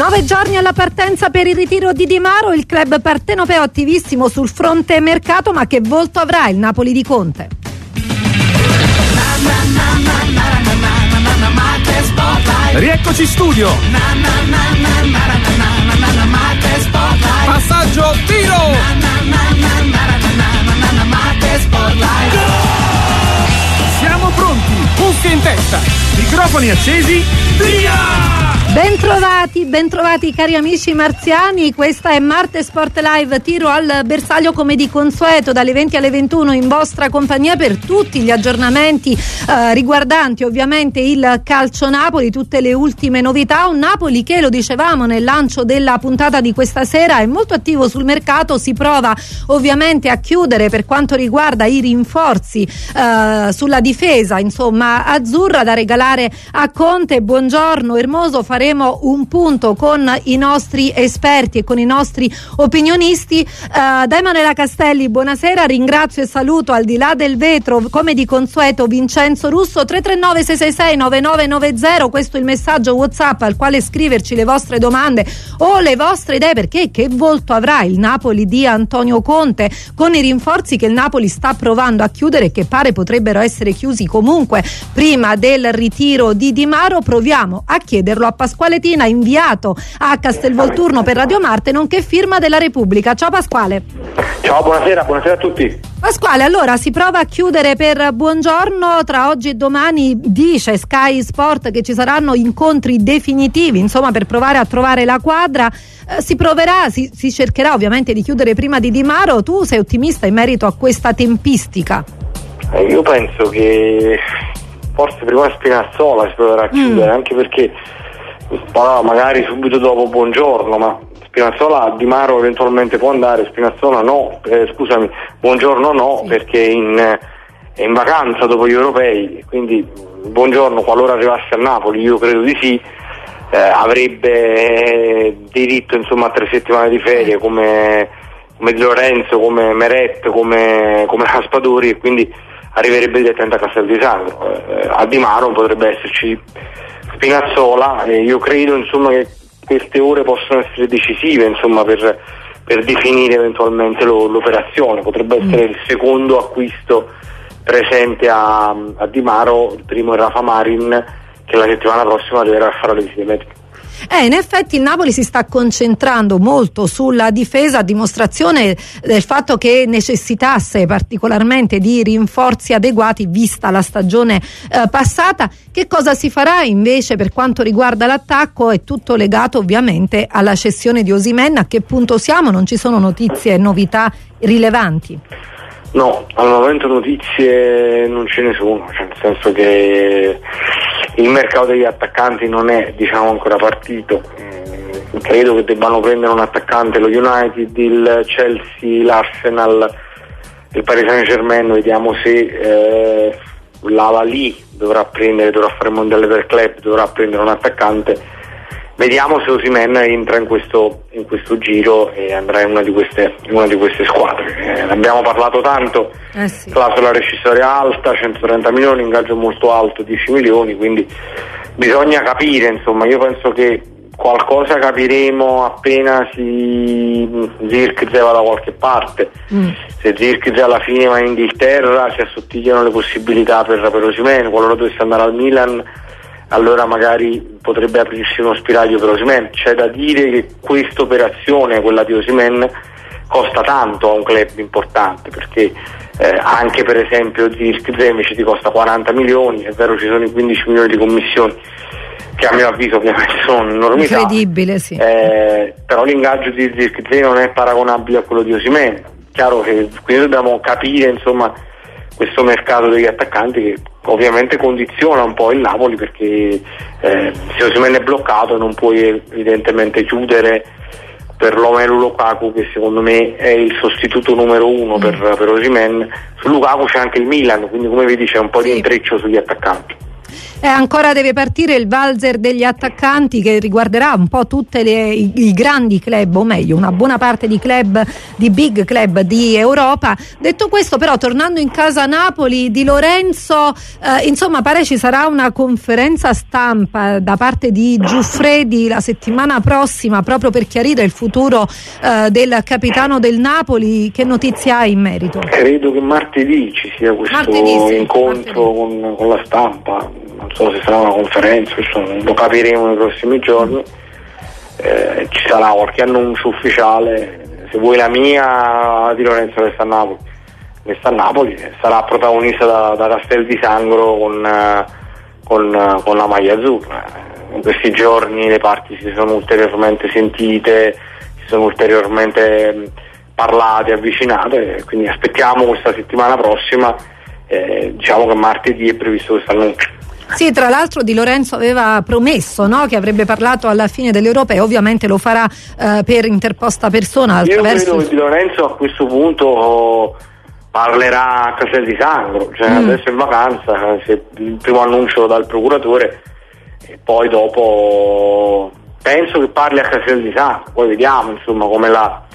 9 giorni alla partenza per il ritiro di Di Maro, il club partenopeo attivissimo sul fronte mercato, ma che volto avrà il Napoli di Conte? Rieccoci in studio. Passaggio, tiro. Siamo pronti, cuffie in testa, microfoni accesi, via! Bentrovati cari amici marziani, questa è Marte Sport Live, tiro al bersaglio come di consueto dalle 20 alle 21 in vostra compagnia per tutti gli aggiornamenti riguardanti ovviamente il calcio Napoli, tutte le ultime novità. Un Napoli che, lo dicevamo nel lancio della puntata di questa sera, è molto attivo sul mercato, si prova ovviamente a chiudere per quanto riguarda i rinforzi sulla difesa, insomma, azzurra da regalare a Conte. Buongiorno Ermoso, faremo un punto con i nostri esperti e con i nostri opinionisti. Da Emanuela Castelli, buonasera, ringrazio e saluto al di là del vetro come di consueto Vincenzo Russo. 339 666 9990, questo è il messaggio WhatsApp al quale scriverci le vostre domande o le vostre idee, perché che volto avrà il Napoli di Antonio Conte con i rinforzi che il Napoli sta provando a chiudere e che pare potrebbero essere chiusi comunque prima del ritiro di Di Maro. Proviamo a chiederlo a Pasquale Tina, inviato a Castelvolturno per Radio Marte, nonché firma della Repubblica. Ciao Pasquale. Ciao, buonasera a tutti. Pasquale, allora si prova a chiudere per Buongiorno. Tra oggi e domani dice Sky Sport che ci saranno incontri definitivi, insomma, per provare a trovare la quadra. Si cercherà ovviamente di chiudere prima di Di Maro. Tu sei ottimista in merito a questa tempistica? Io penso che forse prima Spinazzola si proverà a chiudere, anche perché magari subito dopo Buongiorno, ma Spinazzola, Di Maro eventualmente può andare, Spinazzola no, Buongiorno no, sì, perché è in vacanza dopo gli europei, quindi Buongiorno, qualora arrivasse a Napoli, io credo di sì, avrebbe diritto insomma a 3 settimane di ferie come Di Lorenzo, come Meret, come Raspadori, e quindi arriverebbe direttamente a Castel di Sangro. A Di Maro potrebbe esserci Spinazzola, e io credo insomma che queste ore possono essere decisive insomma per definire eventualmente l'operazione. Potrebbe essere il secondo acquisto presente a Di Maro, il primo è Rafa Marin, che la settimana prossima arriverà a fare le visite mediche. In effetti il Napoli si sta concentrando molto sulla difesa, a dimostrazione del fatto che necessitasse particolarmente di rinforzi adeguati vista la stagione passata. Che cosa si farà invece per quanto riguarda l'attacco? È tutto legato ovviamente alla cessione di Osimhen. A che punto siamo? Non ci sono notizie e novità rilevanti? No, al momento notizie non ce ne sono, cioè nel senso che il mercato degli attaccanti non è ancora partito. Credo che debbano prendere un attaccante lo United, il Chelsea, l'Arsenal, il Paris Saint-Germain. Vediamo se l'Al-Ahly dovrà fare il mondiale per club, dovrà prendere un attaccante. Vediamo se Osimhen entra in questo giro e andrà in una di queste squadre. Abbiamo parlato tanto, sì, clausola rescissoria alta, 130 milioni, ingaggio molto alto, 10 milioni, quindi bisogna capire, insomma. Io penso che qualcosa capiremo appena Zirkzee va da qualche parte. Se Zirkzee alla fine va in Inghilterra, si assottigliano le possibilità per Osimhen. Qualora dovesse andare al Milan, allora magari potrebbe aprirsi uno spiraglio per Osimhen. C'è da dire che questa operazione, quella di Osimhen, costa tanto a un club importante, perché anche per esempio Zirkzee invece ti costa 40 milioni, è vero ci sono i 15 milioni di commissioni, che a mio avviso ovviamente sono un'enormità. Incredibile, sì. Però l'ingaggio di Zirkzee non è paragonabile a quello di Osimhen. Chiaro che quindi dobbiamo capire insomma questo mercato degli attaccanti, che ovviamente condiziona un po' il Napoli, perché se Osimhen è bloccato non puoi evidentemente chiudere per Romelu Lukaku, che secondo me è il sostituto numero 1 per Osimhen. Su Lukaku c'è anche il Milan, quindi come vedi c'è un po' di intreccio sugli attaccanti. Ancora deve partire il valzer degli attaccanti, che riguarderà un po' tutte i grandi club, o meglio una buona parte di club, di big club di Europa. Detto questo, però, tornando in casa Napoli, Di Lorenzo, insomma pare ci sarà una conferenza stampa da parte di Giuffredi la settimana prossima, proprio per chiarire il futuro del capitano del Napoli. Che notizie hai in merito? Credo che martedì ci sia questo incontro con la stampa, non so se sarà una conferenza, lo capiremo nei prossimi giorni. Ci sarà qualche annuncio ufficiale. Se vuoi la mia, Di Lorenzo resta a Napoli, sarà protagonista da Castel di Sangro con la maglia azzurra. In questi giorni le parti si sono ulteriormente sentite, si sono ulteriormente parlate, avvicinate, quindi aspettiamo questa settimana prossima. Diciamo che martedì è previsto questo annuncio. Sì, tra l'altro Di Lorenzo aveva promesso, no, che avrebbe parlato alla fine dell'Europeo, ovviamente lo farà per interposta persona. Io credo che Di Lorenzo a questo punto parlerà a Castel di Sangro, cioè adesso è in vacanza, il primo annuncio dal procuratore, e poi dopo penso che parli a Castel di Sangro, poi vediamo insomma come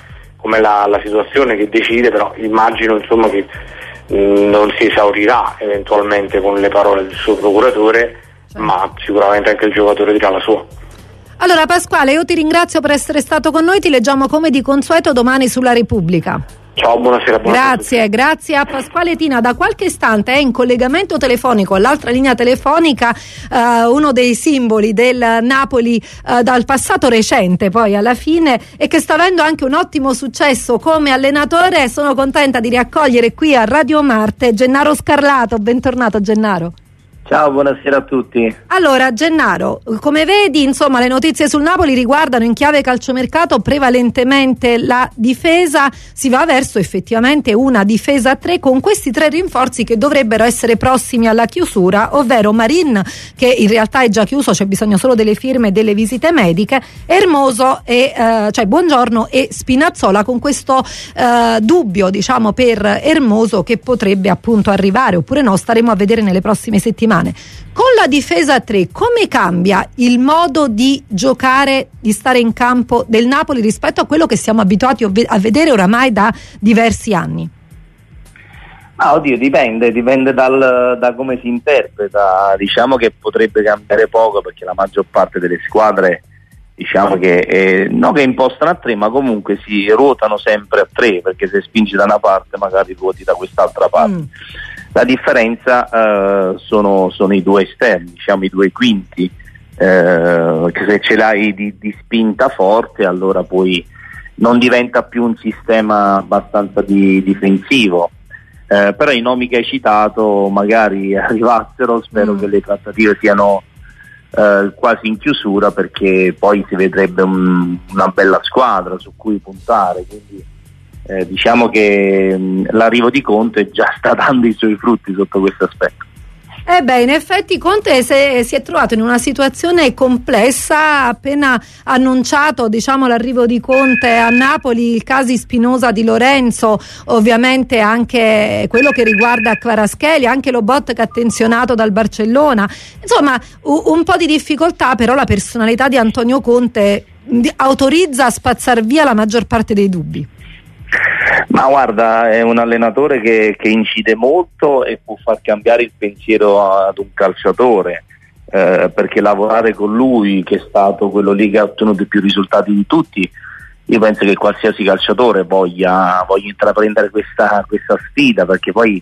la situazione che decide, però immagino insomma che non si esaurirà eventualmente con le parole del suo procuratore, ma sicuramente anche il giocatore dirà la sua. Allora Pasquale, io ti ringrazio per essere stato con noi, ti leggiamo come di consueto domani sulla Repubblica. Ciao, buonasera. Grazie a Pasquale Tina. Da qualche istante è in collegamento telefonico all'altra linea telefonica uno dei simboli del Napoli dal passato recente poi alla fine, e che sta avendo anche un ottimo successo come allenatore. Sono contenta di riaccogliere qui a Radio Marte Gennaro Scarlato. Bentornato Gennaro. Ciao, buonasera a tutti. Allora Gennaro, come vedi, insomma, le notizie sul Napoli riguardano in chiave calciomercato prevalentemente la difesa. Si va verso effettivamente una difesa a 3 con questi 3 rinforzi che dovrebbero essere prossimi alla chiusura, ovvero Marin, che in realtà è già chiuso, c'è bisogno solo delle firme e delle visite mediche, Hermoso cioè Buongiorno e Spinazzola, con questo dubbio diciamo per Hermoso che potrebbe appunto arrivare oppure no, staremo a vedere nelle prossime settimane. Con la difesa a 3 come cambia il modo di giocare, di stare in campo del Napoli rispetto a quello che siamo abituati a vedere oramai da diversi anni? Dipende da come si interpreta. Diciamo che potrebbe cambiare poco, perché la maggior parte delle squadre diciamo che non che impostano a 3, ma comunque si ruotano sempre a 3, perché se spingi da una parte magari ruoti da quest'altra parte. La differenza sono i 2 esterni, diciamo i 2 quinti, che se ce l'hai di spinta forte, allora poi non diventa più un sistema abbastanza difensivo. Però i nomi che hai citato magari arrivassero, spero che le trattative siano quasi in chiusura, perché poi si vedrebbe una bella squadra su cui puntare, quindi diciamo che l'arrivo di Conte già sta dando i suoi frutti sotto questo aspetto. In effetti Conte si è trovato in una situazione complessa, appena annunciato diciamo l'arrivo di Conte a Napoli, il casi Spinoza Di Lorenzo, ovviamente anche quello che riguarda Kvaratskhelia, anche Lobotka attenzionato dal Barcellona, insomma un po' di difficoltà, però la personalità di Antonio Conte autorizza a spazzar via la maggior parte dei dubbi. Ma guarda, è un allenatore che incide molto e può far cambiare il pensiero ad un calciatore, perché lavorare con lui, che è stato quello lì che ha ottenuto più risultati di tutti, io penso che qualsiasi calciatore voglia intraprendere questa sfida, perché poi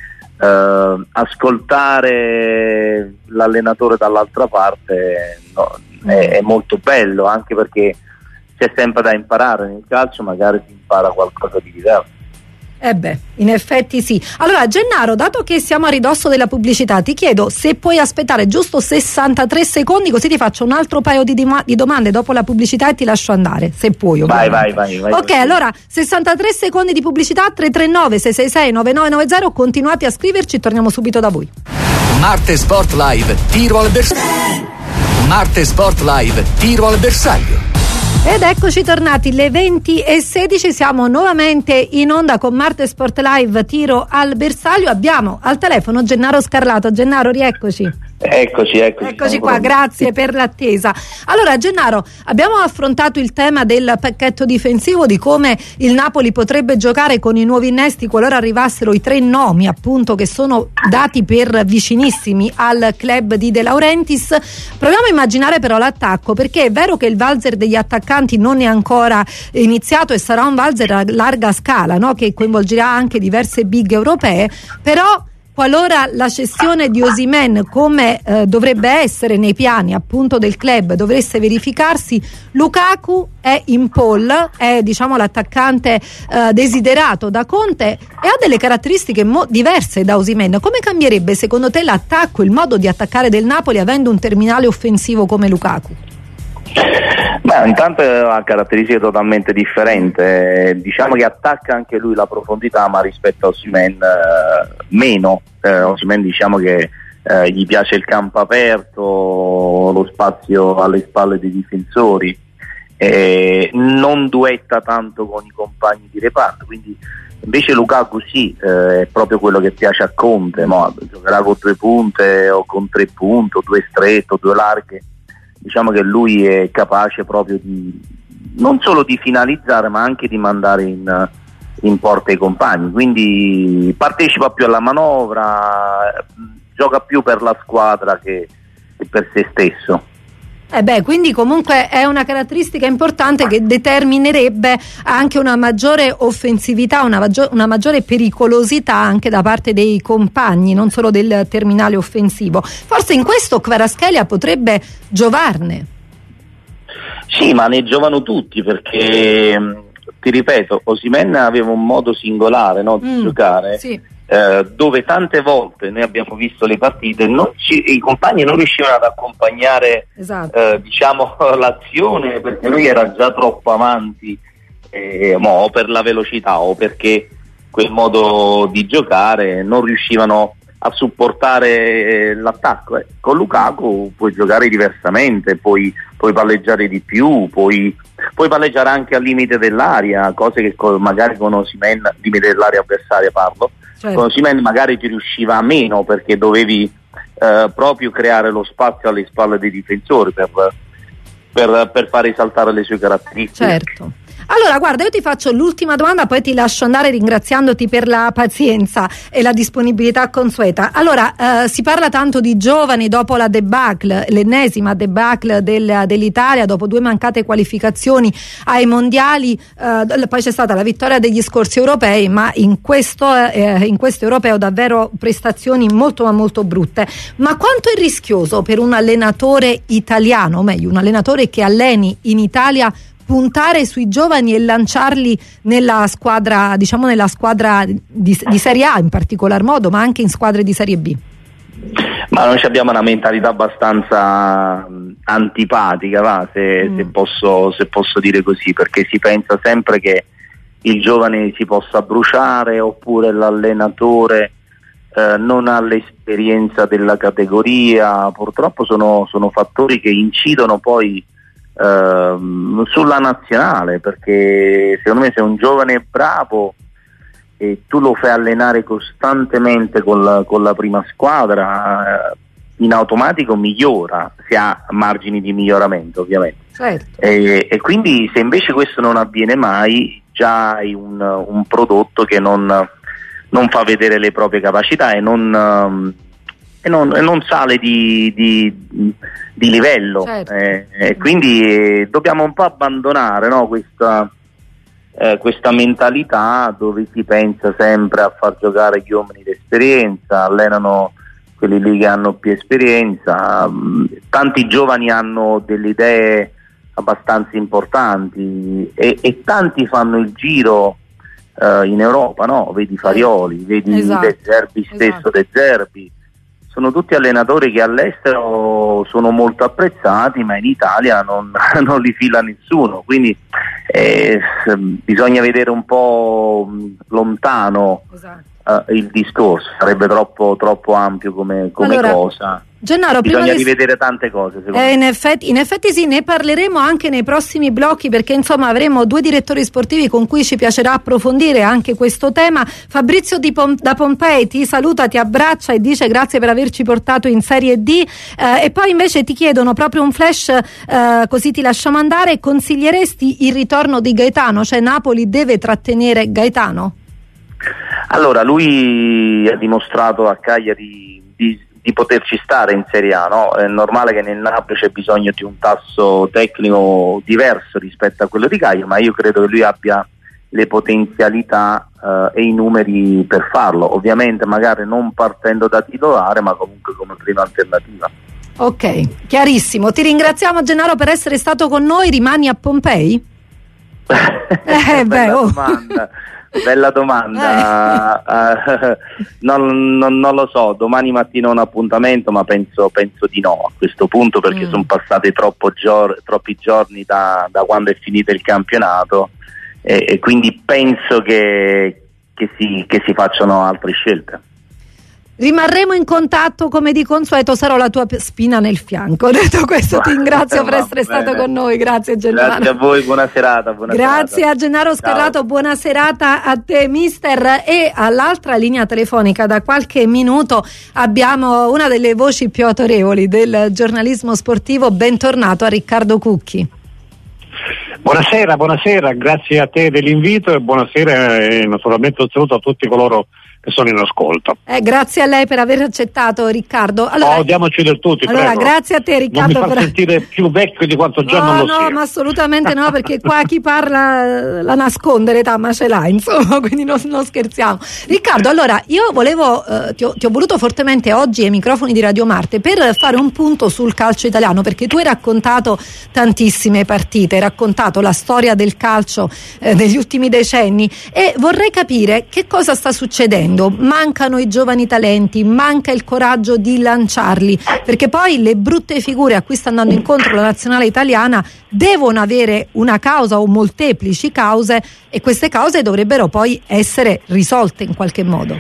ascoltare l'allenatore dall'altra parte è molto bello, anche perché c'è sempre da imparare nel calcio, magari si impara qualcosa di diverso. In effetti sì. Allora Gennaro, dato che siamo a ridosso della pubblicità, ti chiedo se puoi aspettare giusto 63 secondi, così ti faccio un altro paio di domande dopo la pubblicità e ti lascio andare, se puoi. Vai. Ok, allora 63 secondi di pubblicità, 339 666 9990, continuate a scriverci, torniamo subito da voi. Marte Sport Live, tiro al bersaglio. Marte Sport Live, tiro al bersaglio. Ed eccoci tornati, le 20:16, siamo nuovamente in onda con Marte Sport Live, tiro al bersaglio. Abbiamo al telefono Gennaro Scarlato. Gennaro, rieccoci. Eccoci qua, grazie per l'attesa. Allora Gennaro, abbiamo affrontato il tema del pacchetto difensivo, di come il Napoli potrebbe giocare con i nuovi innesti qualora arrivassero i 3 nomi appunto che sono dati per vicinissimi al club di De Laurentiis. Proviamo a immaginare però l'attacco, perché è vero che il valzer degli attaccanti non è ancora iniziato e sarà un valzer a larga scala, no? Che coinvolgerà anche diverse big europee, però qualora la cessione di Osimhen, come dovrebbe essere nei piani appunto del club, dovesse verificarsi, Lukaku è in pole, è diciamo l'attaccante desiderato da Conte e ha delle caratteristiche diverse da Osimhen. Come cambierebbe secondo te l'attacco, il modo di attaccare del Napoli avendo un terminale offensivo come Lukaku? Beh, intanto ha caratteristiche totalmente differenti, diciamo che attacca anche lui la profondità, ma rispetto a Osimhen meno. Osimhen diciamo che gli piace il campo aperto, lo spazio alle spalle dei difensori, non duetta tanto con i compagni di reparto, quindi invece Lukaku sì, è proprio quello che piace a Conte, giocherà con 2 punte o con 3 punti, o 2 strette o 2 larghe. Diciamo che lui è capace proprio non solo di finalizzare, ma anche di mandare in porta i compagni, quindi partecipa più alla manovra, gioca più per la squadra che per se stesso. Quindi comunque è una caratteristica importante che determinerebbe anche una maggiore offensività, una maggiore pericolosità anche da parte dei compagni, non solo del terminale offensivo. Forse in questo Kvaratskhelia potrebbe giovarne. Sì, ma ne giovano tutti, perché ti ripeto, Osimhen aveva un modo singolare, no, di giocare. Sì. Dove tante volte noi abbiamo visto le partite, i compagni non riuscivano ad accompagnare diciamo l'azione, perché lui era già troppo avanti, o per la velocità o perché quel modo di giocare non riuscivano a supportare l'attacco. Con Lukaku puoi giocare diversamente, puoi palleggiare di più, puoi palleggiare anche al limite dell'area, cose che magari con Osimhen, limite dell'area avversaria parlo, certo. Con Osimhen magari ti riusciva meno, perché dovevi proprio creare lo spazio alle spalle dei difensori per far risaltare le sue caratteristiche. Certo. Allora guarda, io ti faccio l'ultima domanda, poi ti lascio andare ringraziandoti per la pazienza e la disponibilità consueta. Allora si parla tanto di giovani dopo la debacle, l'ennesima debacle dell'Italia, dopo 2 mancate qualificazioni ai mondiali, poi c'è stata la vittoria degli scorsi europei, ma in questo europeo davvero prestazioni molto ma molto brutte. Ma quanto è rischioso per un allenatore italiano, o meglio un allenatore che alleni in Italia, puntare sui giovani e lanciarli nella squadra, diciamo nella squadra di Serie A in particolar modo, ma anche in squadre di Serie B? Ma noi abbiamo una mentalità abbastanza antipatica, se posso dire così, perché si pensa sempre che il giovane si possa bruciare, oppure l'allenatore non ha l'esperienza della categoria. Purtroppo sono fattori che incidono poi sulla nazionale, perché secondo me se un giovane è bravo e tu lo fai allenare costantemente con la prima squadra, in automatico migliora, si ha margini di miglioramento ovviamente. Certo. E quindi se invece questo non avviene mai, già hai un prodotto che non fa vedere le proprie capacità e non sale di livello, certo. Quindi dobbiamo un po' abbandonare, no, questa mentalità dove si pensa sempre a far giocare gli uomini d'esperienza, allenano quelli lì che hanno più esperienza. Tanti giovani hanno delle idee abbastanza importanti e tanti fanno il giro in Europa, no? Vedi Farioli, vedi De Zerbi stesso, De Zerbi. Sono tutti allenatori che all'estero sono molto apprezzati, ma in Italia non li fila nessuno, quindi bisogna vedere un po' lontano il discorso, sarebbe troppo ampio come allora, cosa. Gennaro, bisogna rivedere tante cose, secondo me. In effetti sì, ne parleremo anche nei prossimi blocchi, perché insomma avremo due direttori sportivi con cui ci piacerà approfondire anche questo tema. Fabrizio da Pompei ti saluta, ti abbraccia e dice grazie per averci portato in Serie D, e poi invece ti chiedono proprio un flash, così ti lasciamo andare. Consiglieresti il ritorno di Gaetano? Cioè Napoli deve trattenere Gaetano? Allora, lui ha dimostrato a Cagliari di poterci stare in Serie A, no? È normale che nel Napoli c'è bisogno di un tasso tecnico diverso rispetto a quello di Cagliari, ma io credo che lui abbia le potenzialità e i numeri per farlo, ovviamente magari non partendo da titolare, ma comunque come prima alternativa. Ok, chiarissimo. Ti ringraziamo, Gennaro, per essere stato con noi. Rimani a Pompei? Bella domanda. Non lo so, domani mattina ho un appuntamento, ma penso di no a questo punto, perché sono passati troppi giorni da quando è finito il campionato, e quindi penso che si facciano altre scelte. Rimarremo in contatto come di consueto, sarò la tua spina nel fianco. Detto questo, ti ringrazio per essere stato con noi. Grazie Gennaro. Grazie a voi, buona serata. Grazie a Gennaro Scarrato. Ciao. Buona serata a te, mister. E all'altra linea telefonica da qualche minuto abbiamo una delle voci più autorevoli del giornalismo sportivo. Bentornato a Riccardo Cucchi. Buonasera, grazie a te dell'invito e buonasera, e naturalmente un saluto a tutti coloro che sono in ascolto. Grazie a lei per aver accettato, Riccardo. Allora, diamoci del tutto. Allora, prego. Grazie a te, Riccardo. Non mi fa sentire più vecchio di quanto già non lo sia. No, ma assolutamente no, perché qua chi parla la nasconde l'età, ma ce l'ha, insomma, quindi non scherziamo. Riccardo, allora, io volevo, ti ho voluto fortemente oggi ai microfoni di Radio Marte per fare un punto sul calcio italiano, perché tu hai raccontato tantissime partite, hai raccontato la storia del calcio negli ultimi decenni, e vorrei capire che cosa sta succedendo. Mancano i giovani talenti, manca il coraggio di lanciarli, perché poi le brutte figure a cui sta andando incontro la nazionale italiana devono avere una causa o molteplici cause, e queste cause dovrebbero poi essere risolte in qualche modo.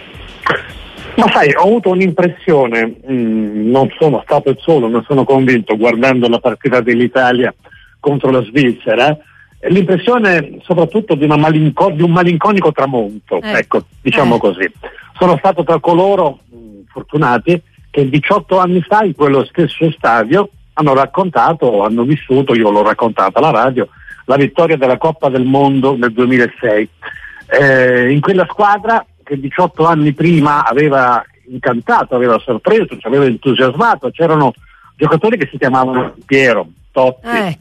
Ma sai, ho avuto un'impressione, non sono stato il solo, non sono convinto, guardando la partita dell'Italia contro la Svizzera, l'impressione soprattutto di un malinconico tramonto, ecco, diciamo così. Sono stato tra coloro fortunati che 18 anni fa in quello stesso stadio hanno vissuto, io l'ho raccontata alla radio, la vittoria della Coppa del Mondo nel 2006. In quella squadra che 18 anni prima aveva incantato, aveva sorpreso, ci aveva entusiasmato, c'erano giocatori che si chiamavano Piero, Totti,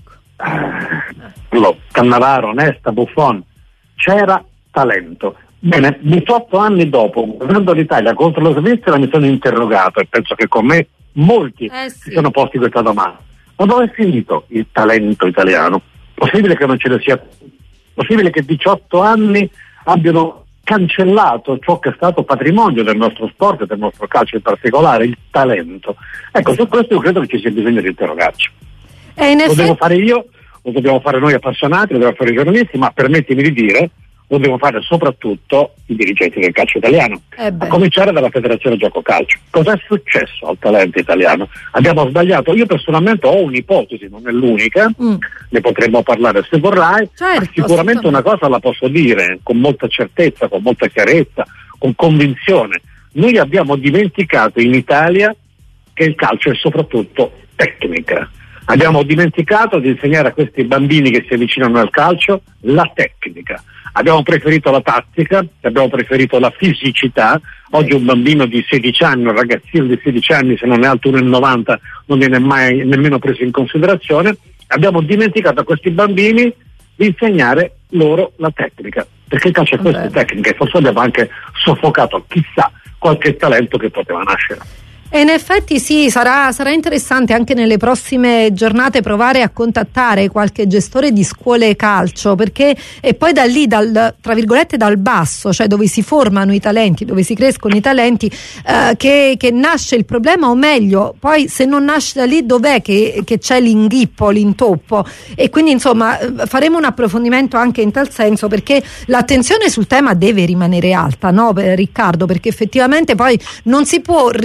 Cannavaro, Nesta, Buffon, c'era talento. Bene, 18 anni dopo, guardando l'Italia contro la Svizzera, mi sono interrogato, e penso che con me molti si sono posti questa domanda: ma dove è finito il talento italiano? Possibile che non ce ne sia? Possibile che 18 anni abbiano cancellato ciò che è stato patrimonio del nostro sport e del nostro calcio in particolare, il talento? Ecco, su questo io credo che ci sia bisogno di interrogarci. Lo devo fare io, lo dobbiamo fare noi appassionati, lo devono fare i giornalisti, ma permettimi di dire, lo devono fare soprattutto i dirigenti del calcio italiano, a cominciare dalla Federazione Gioco Calcio. Cos'è successo al talento italiano? Abbiamo sbagliato? Io personalmente ho un'ipotesi, non è l'unica, ne potremmo parlare se vorrai, ma sicuramente una cosa la posso dire con molta certezza, con molta chiarezza, con convinzione: noi abbiamo dimenticato in Italia che il calcio è soprattutto tecnica. Abbiamo dimenticato di insegnare a questi bambini che si avvicinano al calcio la tecnica. Abbiamo preferito la tattica, abbiamo preferito la fisicità. Oggi un bambino di 16 anni, un ragazzino di 16 anni, se non è alto 1,90, non viene mai nemmeno preso in considerazione. Abbiamo dimenticato a questi bambini di insegnare loro la tecnica, perché il calcio è questa tecnica, e forse abbiamo anche soffocato, chissà, qualche talento che poteva nascere. E in effetti sì, sarà interessante anche nelle prossime giornate provare a contattare qualche gestore di scuole calcio, perché è poi da lì, tra virgolette dal basso, cioè dove si formano i talenti, dove si crescono i talenti, che nasce il problema, o meglio, poi se non nasce da lì dov'è che c'è l'inghippo, l'intoppo. E quindi insomma faremo un approfondimento anche in tal senso, perché l'attenzione sul tema deve rimanere alta, no, Riccardo? Perché effettivamente poi non si può rispolverare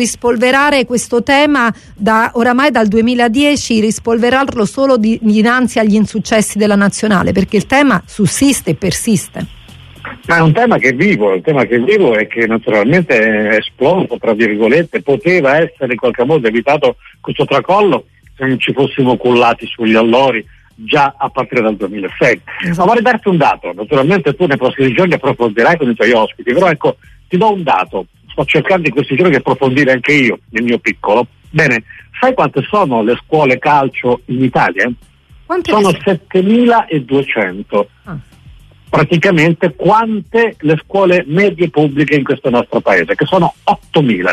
rispolverare questo tema oramai dal 2010, rispolverarlo solo dinanzi agli insuccessi della nazionale, perché il tema sussiste e persiste. Ma è un tema che è vivo e che naturalmente è esploso, tra virgolette, poteva essere in qualche modo evitato questo tracollo se non ci fossimo cullati sugli allori già a partire dal 2006. Ma vorrei darti un dato, naturalmente tu nei prossimi giorni approfondirai con i tuoi ospiti, però ecco, ti do un dato, sto cercando in questi giorni di approfondire anche io nel mio piccolo. Bene, sai quante sono le scuole calcio in Italia? Quante sono 7.200. Praticamente quante le scuole medie pubbliche in questo nostro paese, che sono 8.000,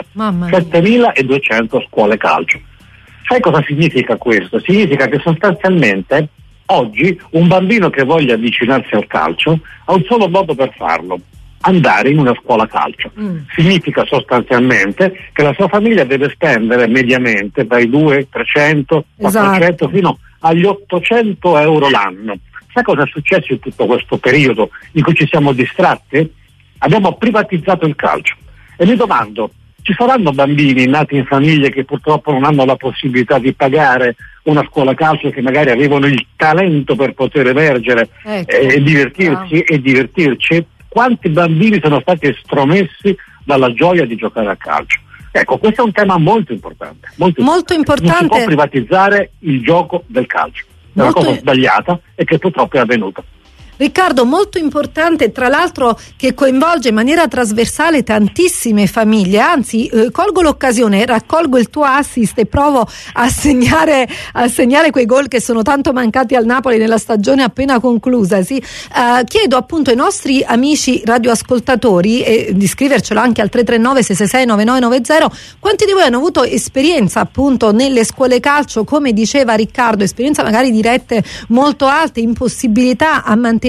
7.200 scuole calcio. Sai cosa significa questo? Significa che sostanzialmente oggi un bambino che voglia avvicinarsi al calcio ha un solo modo per farlo: andare in una scuola calcio. Significa sostanzialmente che la sua famiglia deve spendere mediamente dai 200, 300, 400 fino agli 800 euro l'anno. Sai cosa è successo in tutto questo periodo in cui ci siamo distratti? Abbiamo privatizzato il calcio. E mi domando, ci saranno bambini nati in famiglie che purtroppo non hanno la possibilità di pagare una scuola calcio, che magari avevano il talento per poter emergere e divertirci? Quanti bambini sono stati estromessi dalla gioia di giocare a calcio? Ecco, questo è un tema molto importante. Molto importante. Non si può privatizzare il gioco del calcio. È una cosa sbagliata e che purtroppo è avvenuta. Riccardo, molto importante, tra l'altro, che coinvolge in maniera trasversale tantissime famiglie. Anzi, colgo l'occasione, raccolgo il tuo assist e provo a segnare quei gol che sono tanto mancati al Napoli nella stagione appena conclusa. Chiedo appunto ai nostri amici radioascoltatori di scrivercelo anche al 339 666 9990 quanti di voi hanno avuto esperienza appunto nelle scuole calcio, come diceva Riccardo, esperienza magari dirette molto alte, impossibilità a mantenere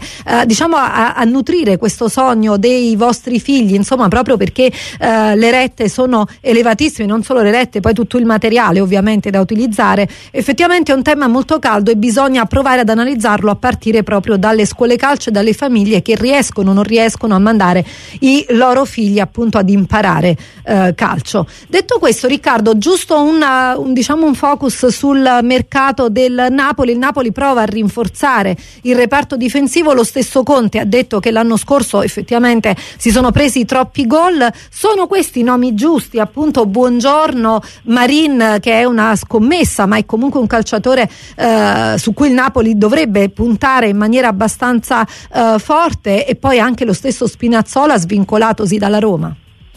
a nutrire questo sogno dei vostri figli, insomma, proprio perché le rette sono elevatissime, non solo le rette, poi tutto il materiale ovviamente da utilizzare. Effettivamente è un tema molto caldo e bisogna provare ad analizzarlo a partire proprio dalle scuole calcio e dalle famiglie che riescono o non riescono a mandare i loro figli appunto ad imparare calcio. Detto questo, Riccardo, giusto un focus sul mercato del Napoli. Il Napoli prova a rinforzare il reparto difensivo. Lo stesso Conte ha detto che l'anno scorso effettivamente si sono presi troppi gol. Sono questi i nomi giusti, appunto Buongiorno, Marin, che è una scommessa ma è comunque un calciatore su cui il Napoli dovrebbe puntare in maniera abbastanza forte, e poi anche lo stesso Spinazzola svincolatosi dalla Roma.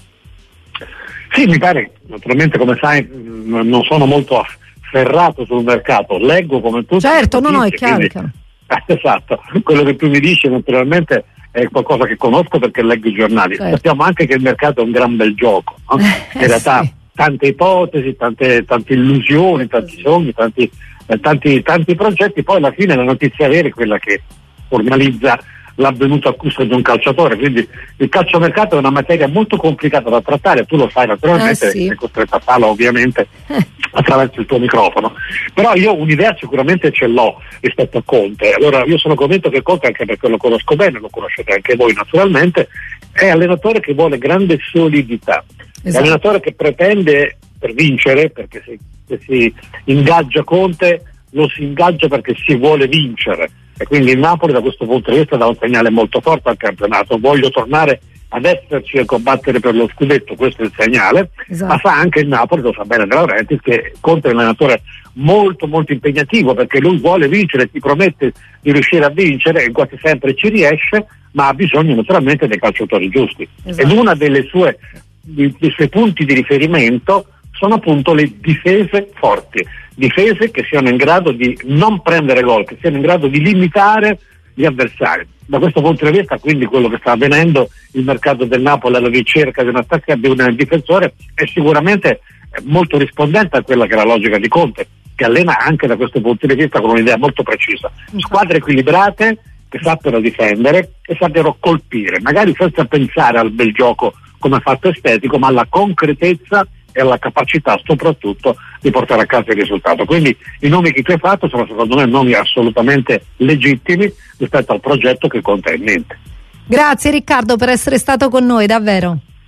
Sì, mi pare, naturalmente, come sai, non sono molto afferrato sul mercato, leggo come tu. Certo, no, è chiaro. Esatto, quello che tu mi dici naturalmente è qualcosa che conosco perché leggo i giornali. Certo. Sappiamo anche che il mercato è un gran bel gioco, no? In realtà tante ipotesi, tante illusioni, tanti sogni, tanti progetti, poi alla fine la notizia vera è quella che formalizza l'avvenuto acquisto di un calciatore. Quindi il calciomercato è una materia molto complicata da trattare, tu lo sai naturalmente, sei costretto a farlo ovviamente attraverso il tuo microfono, però io un'idea sicuramente ce l'ho rispetto a Conte. Allora, io sono convinto che Conte, anche perché lo conosco bene, lo conoscete anche voi naturalmente, è allenatore che vuole grande solidità, è allenatore che pretende per vincere, perché se si ingaggia Conte lo si ingaggia perché si vuole vincere, e quindi il Napoli da questo punto di vista dà un segnale molto forte al campionato: voglio tornare ad esserci e combattere per lo scudetto, questo è il segnale. Ma sa anche il Napoli, lo sa bene De Laurentiis, che Conte è un allenatore molto molto impegnativo, perché lui vuole vincere, ti promette di riuscire a vincere e quasi sempre ci riesce, ma ha bisogno naturalmente dei calciatori giusti. Ed una dei suoi punti di riferimento sono appunto le difese forti, difese che siano in grado di non prendere gol, che siano in grado di limitare gli avversari. Da questo punto di vista, quindi, quello che sta avvenendo, il mercato del Napoli alla ricerca di un attaccante, di un difensore, è sicuramente molto rispondente a quella che è la logica di Conte, che allena anche da questo punto di vista con un'idea molto precisa: squadre equilibrate che sappiano difendere e sappiano colpire, magari senza pensare al bel gioco come fatto estetico, ma alla concretezza e alla capacità soprattutto di portare a casa il risultato. Quindi i nomi che tu hai fatto sono, secondo me, nomi assolutamente legittimi rispetto al progetto che Conte ha in mente. Grazie Riccardo per essere stato con noi, davvero.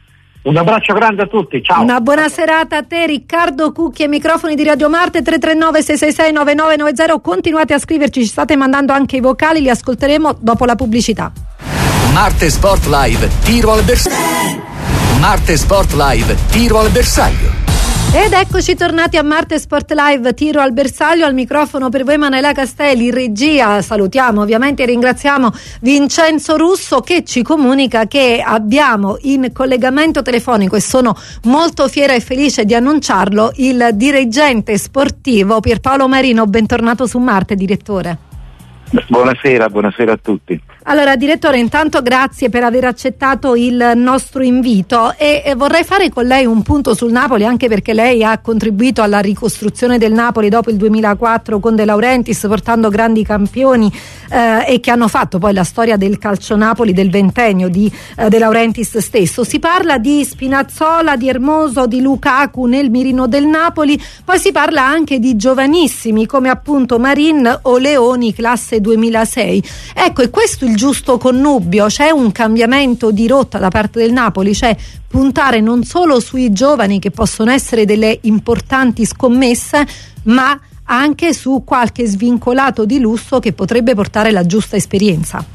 Un abbraccio grande a tutti, ciao. Una buona serata a te, Riccardo Cucchi, ai microfoni di Radio Marte. 339-666-9990. Continuate a scriverci, ci state mandando anche i vocali, li ascolteremo dopo la pubblicità. Marte Sport Live, tiro al bersaglio. Marte Sport Live, tiro al bersaglio. Ed eccoci tornati a Marte Sport Live, tiro al bersaglio. Al microfono per voi Manela Castelli, in regia salutiamo ovviamente e ringraziamo Vincenzo Russo, che ci comunica che abbiamo in collegamento telefonico, e sono molto fiera e felice di annunciarlo, il dirigente sportivo Pierpaolo Marino. Bentornato su Marte, direttore. Buonasera a tutti. Allora, direttore, intanto grazie per aver accettato il nostro invito e vorrei fare con lei un punto sul Napoli, anche perché lei ha contribuito alla ricostruzione del Napoli dopo il 2004 con De Laurentiis, portando grandi campioni e che hanno fatto poi la storia del calcio Napoli del ventennio di De Laurentiis stesso. Si parla di Spinazzola, di Hermoso, di Lukaku nel mirino del Napoli, poi si parla anche di giovanissimi come appunto Marin o Leoni, classe 2006. Ecco, e questo il giusto connubio? C'è un cambiamento di rotta da parte del Napoli, cioè puntare non solo sui giovani che possono essere delle importanti scommesse, ma anche su qualche svincolato di lusso che potrebbe portare la giusta esperienza.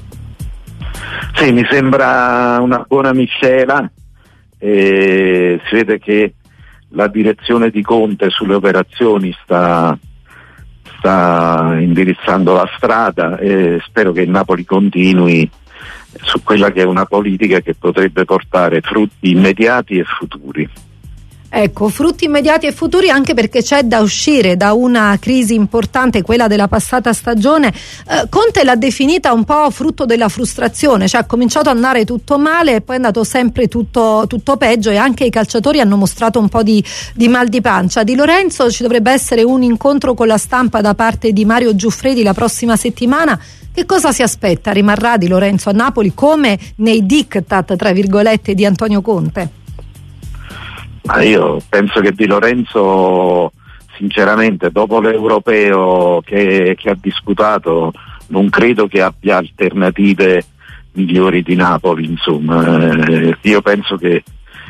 Sì, mi sembra una buona miscela. Si vede che la direzione di Conte sulle operazioni sta indirizzando la strada, e spero che il Napoli continui su quella che è una politica che potrebbe portare frutti immediati e futuri. Ecco, frutti immediati e futuri, anche perché c'è da uscire da una crisi importante, quella della passata stagione. Conte l'ha definita un po' frutto della frustrazione, cioè ha cominciato ad andare tutto male e poi è andato sempre tutto peggio, e anche i calciatori hanno mostrato un po' di mal di pancia. Di Lorenzo ci dovrebbe essere un incontro con la stampa da parte di Mario Giuffredi la prossima settimana. Che cosa si aspetta? Rimarrà Di Lorenzo a Napoli come nei diktat, tra virgolette, di Antonio Conte? Ma io penso che Di Lorenzo, sinceramente, dopo l'Europeo che ha disputato, non credo che abbia alternative migliori di Napoli, insomma. Io penso che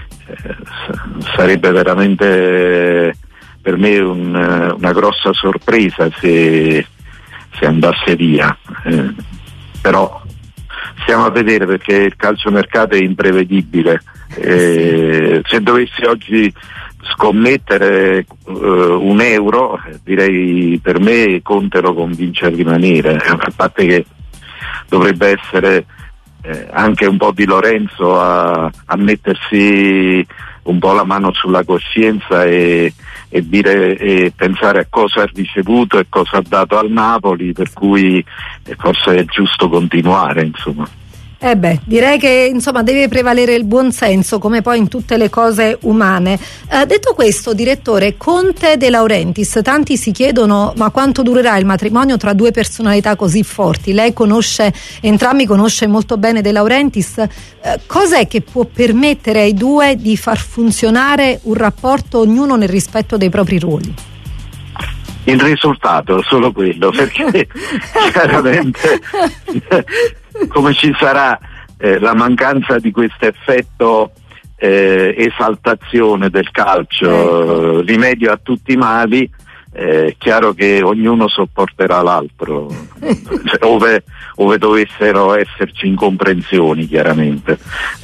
sarebbe veramente per me una grossa sorpresa se andasse via, però stiamo a vedere, perché il calciomercato è imprevedibile. Se dovessi oggi scommettere €1, direi per me Conte lo convince a rimanere, a parte che dovrebbe essere anche un po' Di Lorenzo a mettersi un po' la mano sulla coscienza e dire e pensare a cosa ha ricevuto e cosa ha dato al Napoli, per cui forse è giusto continuare, insomma. Direi che insomma deve prevalere il buon senso, come poi in tutte le cose umane. Detto questo, direttore, Conte De Laurentiis, tanti si chiedono ma quanto durerà il matrimonio tra due personalità così forti. Lei entrambi conosce molto bene De Laurentiis. Cos'è che può permettere ai due di far funzionare un rapporto ognuno nel rispetto dei propri ruoli? Il risultato, solo quello, perché chiaramente come ci sarà la mancanza di questo effetto esaltazione del calcio, rimedio a tutti i mali, è chiaro che ognuno sopporterà l'altro, ove dovessero esserci incomprensioni, chiaramente,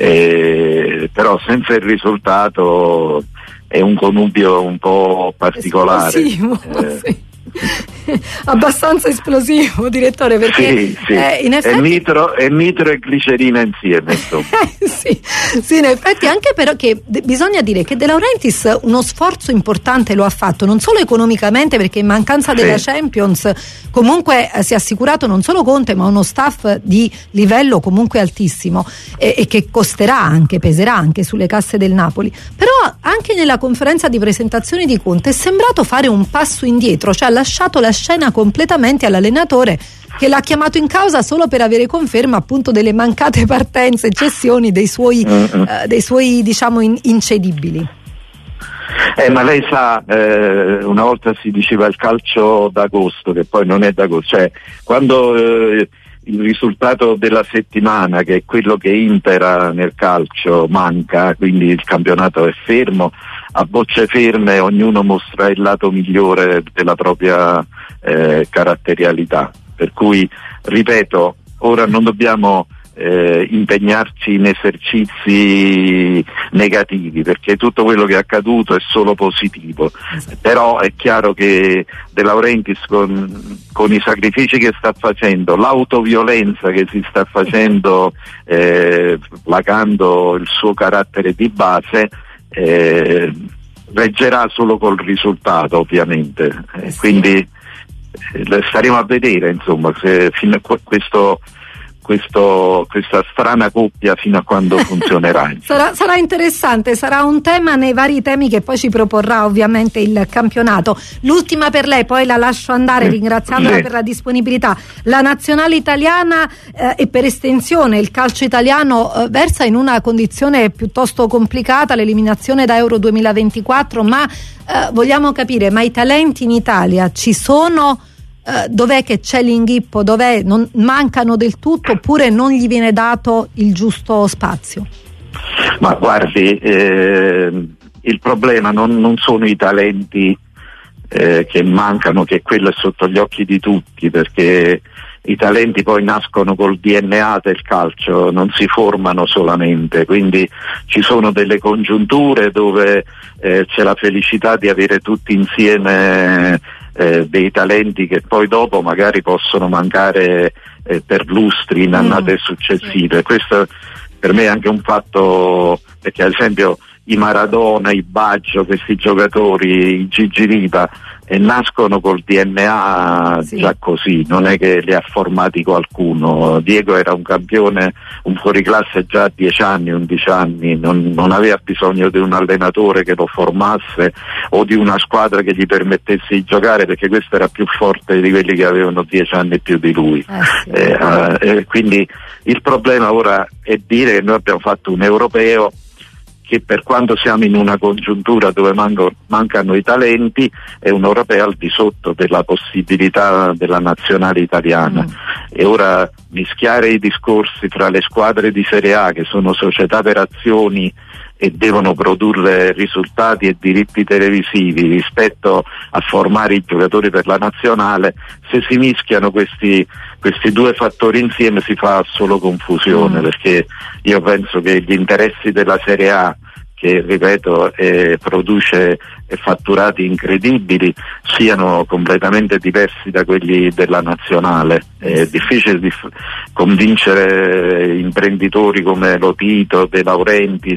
però senza il risultato è un connubio un po' particolare. Esplosivo, sì. Abbastanza esplosivo, direttore, perché sì. In effetti è nitro e glicerina insieme, insomma. sì, in effetti, anche però che bisogna dire che De Laurentiis uno sforzo importante lo ha fatto, non solo economicamente, perché in mancanza della Champions comunque si è assicurato non solo Conte ma uno staff di livello comunque altissimo e che peserà anche sulle casse del Napoli. Però anche nella conferenza di presentazione di Conte è sembrato fare un passo indietro, cioè ha lasciato la scena completamente all'allenatore, che l'ha chiamato in causa solo per avere conferma appunto delle mancate partenze e cessioni dei suoi diciamo incedibili. Ma lei sa, una volta si diceva il calcio d'agosto, che poi non è d'agosto, cioè quando il risultato della settimana, che è quello che impera nel calcio, manca, quindi il campionato è fermo, a bocce ferme ognuno mostra il lato migliore della propria caratterialità, per cui ripeto, ora non dobbiamo impegnarci in esercizi negativi, perché tutto quello che è accaduto è solo positivo. Però è chiaro che De Laurentiis con i sacrifici che sta facendo, l'autoviolenza che si sta facendo, placando il suo carattere di base, reggerà solo col risultato, ovviamente. Quindi staremo a vedere, insomma, se fino a questa strana coppia fino a quando funzionerà. Sarà interessante, sarà un tema nei vari temi che poi ci proporrà ovviamente il campionato. L'ultima per lei, poi la lascio andare ringraziandola per la disponibilità. La nazionale italiana e per estensione il calcio italiano versa in una condizione piuttosto complicata, l'eliminazione da Euro 2024, ma vogliamo capire, ma i talenti in Italia ci sono? Dov'è che c'è l'inghippo? Dov'è? Non mancano del tutto oppure non gli viene dato il giusto spazio? Ma guardi, il problema non sono i talenti che mancano, che quello è sotto gli occhi di tutti, perché i talenti poi nascono col DNA del calcio, non si formano solamente, quindi ci sono delle congiunture dove c'è la felicità di avere tutti insieme dei talenti che poi dopo magari possono mancare per lustri in annate successive. Questo per me è anche un fatto, perché ad esempio i Maradona, i Baggio, questi giocatori, i Gigi Riva, nascono col DNA già così, non è che li ha formati qualcuno. Diego era un campione, un fuoriclasse già a 10 anni, 11 anni, non aveva bisogno di un allenatore che lo formasse o di una squadra che gli permettesse di giocare, perché questo era più forte di quelli che avevano 10 anni più di lui. Quindi il problema ora è dire che noi abbiamo fatto un europeo che, per quanto siamo in una congiuntura dove mancano i talenti, è un europeo al di sotto della possibilità della nazionale italiana. E ora mischiare i discorsi tra le squadre di Serie A, che sono società per azioni e devono produrre risultati e diritti televisivi, rispetto a formare i giocatori per la nazionale, se si mischiano questi due fattori insieme si fa solo confusione, perché io penso che gli interessi della Serie A, che ripeto produce fatturati incredibili, siano completamente diversi da quelli della nazionale. È difficile convincere imprenditori come Lotito, De Laurentiis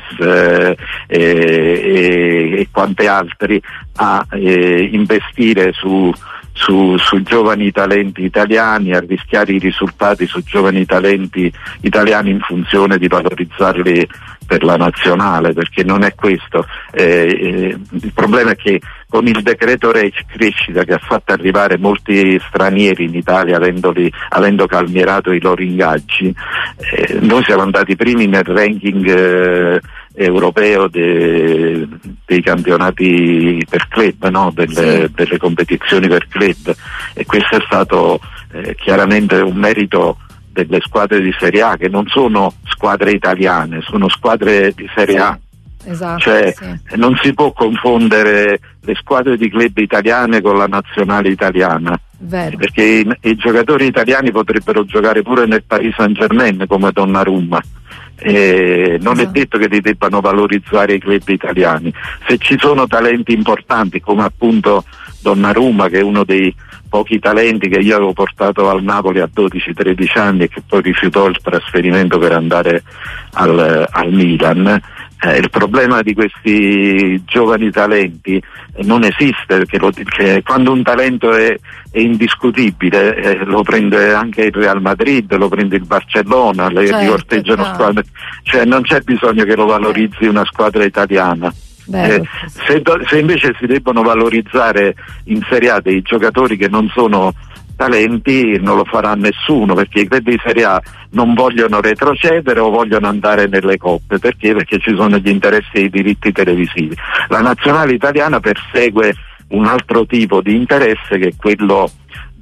e quanti altri a investire su giovani talenti italiani, a rischiare i risultati su giovani talenti italiani in funzione di valorizzarli per la nazionale, perché non è questo. Il problema è che con il decreto crescita, che ha fatto arrivare molti stranieri in Italia avendo calmierato i loro ingaggi, noi siamo andati primi nel ranking europeo dei campionati per club, no? Delle competizioni per club, e questo è stato chiaramente un merito delle squadre di Serie A, che non sono squadre italiane, sono squadre di Serie A. Esatto, cioè non si può confondere le squadre di club italiane con la nazionale italiana. Vero. Perché i giocatori italiani potrebbero giocare pure nel Paris Saint-Germain come Donnarumma. Non è detto che li debbano valorizzare i club italiani. Se ci sono talenti importanti come appunto Donnarumma, che è uno dei pochi talenti che io avevo portato al Napoli a 12-13 anni e che poi rifiutò il trasferimento per andare al Milan, il problema di questi giovani talenti non esiste, perché quando un talento è indiscutibile lo prende anche il Real Madrid, lo prende il Barcellona, li corteggiano squadre, cioè non c'è bisogno che lo valorizzi una squadra italiana. Se invece si debbono valorizzare in Serie A dei giocatori che non sono talenti, non lo farà nessuno, perché i club di Serie A non vogliono retrocedere o vogliono andare nelle coppe. Perché? Perché ci sono gli interessi e i diritti televisivi. La nazionale italiana persegue un altro tipo di interesse, che è quello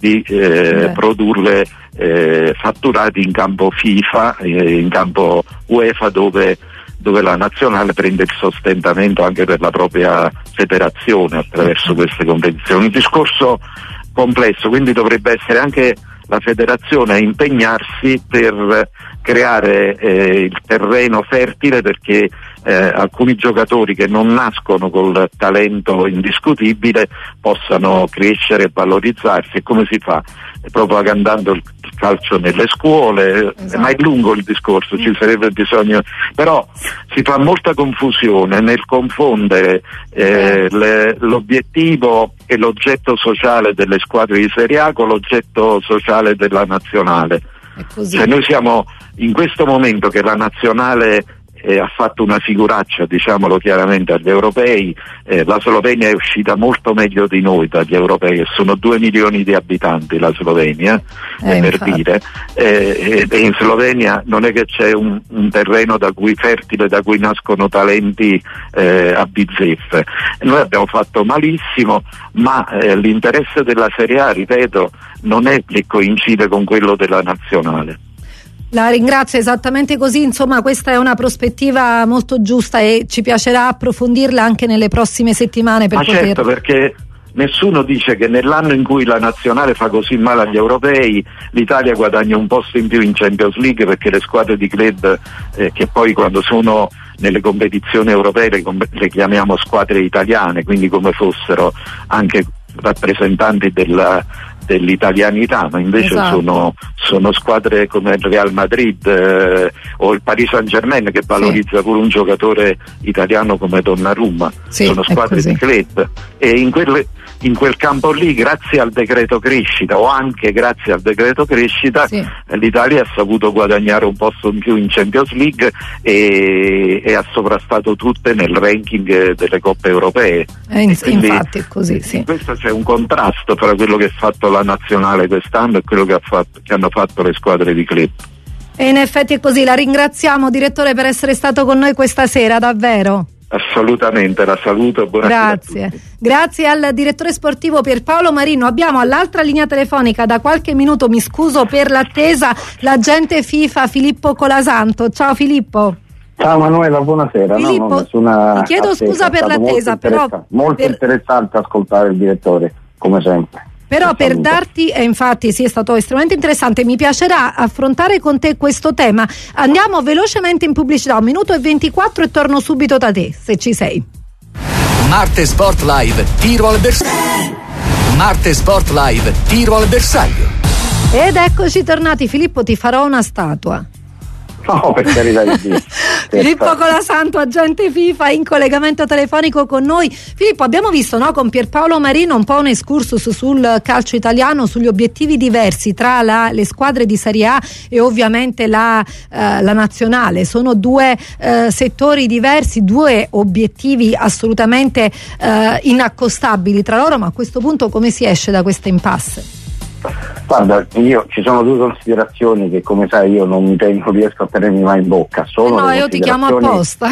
di produrre fatturati in campo FIFA, in campo UEFA, dove la nazionale prende il sostentamento anche per la propria federazione attraverso queste competizioni. Un discorso complesso, quindi dovrebbe essere anche la federazione a impegnarsi per creare il terreno fertile perché alcuni giocatori che non nascono col talento indiscutibile possano crescere e valorizzarsi. E come si fa? Propagandando il calcio nelle scuole, ma è lungo il discorso, ci sarebbe bisogno, però si fa molta confusione nel confondere l'obiettivo e l'oggetto sociale delle squadre di Serie A con l'oggetto sociale della nazionale. Cioè noi siamo in questo momento che la nazionale ha fatto una figuraccia, diciamolo chiaramente, agli europei. La Slovenia è uscita molto meglio di noi dagli europei, e sono 2 milioni di abitanti la Slovenia, per dire, e in Slovenia non è che c'è un terreno fertile da cui nascono talenti a bizzeffe. Noi abbiamo fatto malissimo, ma l'interesse della Serie A, ripeto, non è che coincide con quello della nazionale. La ringrazio, esattamente così, insomma questa è una prospettiva molto giusta e ci piacerà approfondirla anche nelle prossime settimane per poter... Certo, perché nessuno dice che nell'anno in cui la nazionale fa così male agli europei l'Italia guadagna un posto in più in Champions League, perché le squadre di club che poi quando sono nelle competizioni europee le chiamiamo squadre italiane, quindi come fossero anche rappresentanti dell'italianità, ma invece sono squadre come il Real Madrid o il Paris Saint-Germain, che valorizza pure un giocatore italiano come Donnarumma. Sono squadre di club, e in quel campo lì, grazie al decreto crescita o anche grazie al decreto crescita, l'Italia ha saputo guadagnare un posto in più in Champions League e ha sovrastato tutte nel ranking delle coppe europee. Infatti è così, in questo c'è un contrasto tra quello che ha fatto la nazionale quest'anno e quello che hanno fatto le squadre di club. E in effetti è così. La ringraziamo, direttore, per essere stato con noi questa sera, davvero. Assolutamente, la saluto, buonasera. Grazie al direttore sportivo Pierpaolo Marino. Abbiamo all'altra linea telefonica da qualche minuto, mi scuso per l'attesa, l'agente FIFA Filippo Colasanto. Ciao Filippo. Ciao Manuela, buonasera. Filippo, ti chiedo scusa per l'attesa, però molto interessante ascoltare il direttore, come sempre. Però per darti, infatti sì, è stato estremamente interessante, mi piacerà affrontare con te questo tema. Andiamo velocemente in pubblicità, 1 minuto e 24, e torno subito da te, se ci sei. Marte Sport Live, tiro al bersaglio. Marte Sport Live, tiro al bersaglio. Ed eccoci tornati. Filippo, ti farò una statua. No, per carità di Dio. Filippo Colasanto, agente FIFA, in collegamento telefonico con noi. Filippo, abbiamo visto, no, con Pierpaolo Marino un po' un excursus sul calcio italiano, sugli obiettivi diversi tra le squadre di Serie A e ovviamente la nazionale. Sono 2 settori diversi, 2 obiettivi assolutamente inaccostabili tra loro, ma a questo punto come si esce da questa impasse? Guarda, ci sono 2 considerazioni che, come sai, io non riesco a tenermi mai in bocca. Io ti chiamo apposta.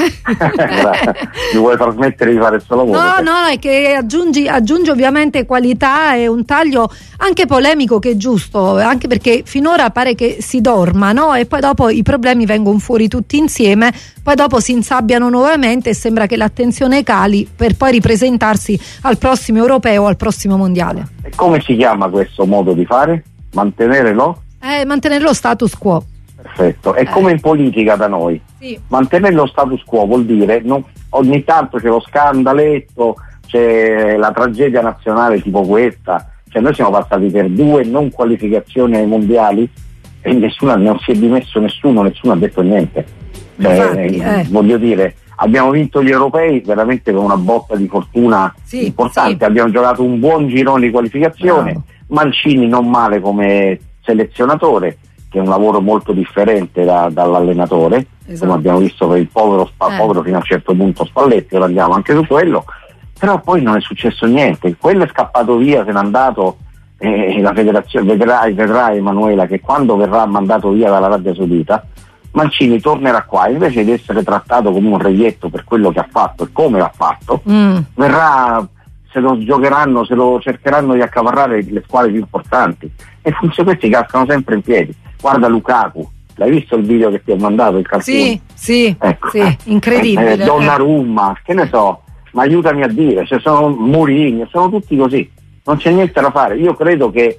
Mi vuoi far smettere di fare questo lavoro? No, è che aggiungi ovviamente qualità e un taglio anche polemico, che è giusto, anche perché finora pare che si dorma, no? E poi dopo i problemi vengono fuori tutti insieme, poi dopo si insabbiano nuovamente e sembra che l'attenzione cali per poi ripresentarsi al prossimo europeo o al prossimo mondiale. E come si chiama questo modo di fare? Mantenere lo status quo. Perfetto, è come in politica da noi. Sì. Mantenere lo status quo vuol dire ogni tanto c'è lo scandaletto, c'è la tragedia nazionale tipo questa, cioè noi siamo passati per 2 non qualificazioni ai mondiali e non si è dimesso nessuno ha detto niente. Voglio dire, abbiamo vinto gli europei veramente con una botta di fortuna importante, abbiamo giocato un buon girone di qualificazione, Mancini non male come selezionatore, che è un lavoro molto differente dall'allenatore, come abbiamo visto per il povero fino a un certo punto Spalletti, ora andiamo anche su quello, però poi non è successo niente, quello è scappato via, se n'è andato, la federazione, vedrai Emanuela che quando verrà mandato via dall'Arabia Saudita Mancini tornerà qua, invece di essere trattato come un reietto per quello che ha fatto e come l'ha fatto, verrà se lo giocheranno, se lo cercheranno di accaparrare le squadre più importanti, e questi cascano sempre in piedi. Guarda Lukaku, l'hai visto il video che ti ho mandato, il cartone? Sì, ecco, sì, incredibile. Donnarumma, che ne so, ma aiutami a dire, cioè sono Mourinho, sono tutti così, non c'è niente da fare. Io credo che